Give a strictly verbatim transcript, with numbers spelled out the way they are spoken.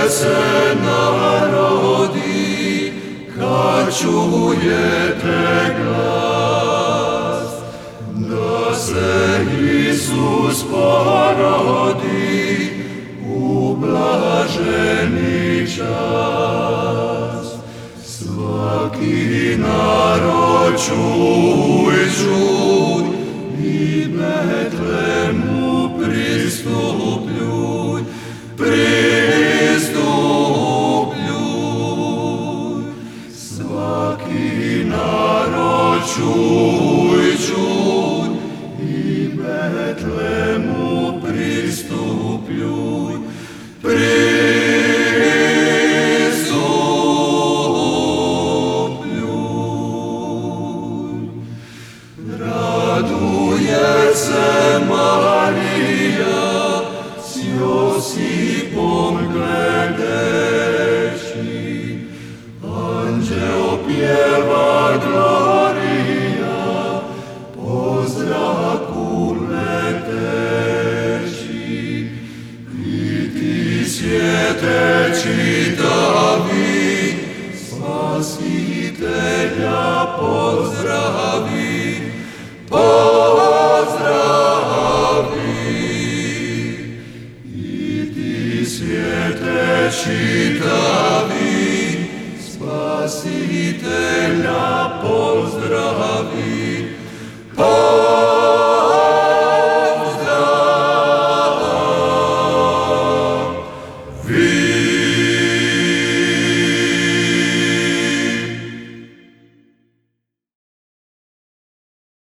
se narodi, kad čujete glas, da se Isus porodi u blaženi čas. Svaki narod čuj, čuj, i Betlemu pristupljuj, pristupljuj. Svaki narod čuj, čuj, i Betlemu pristupljuj, pristupljuj. Raduje se Marija s Josipom,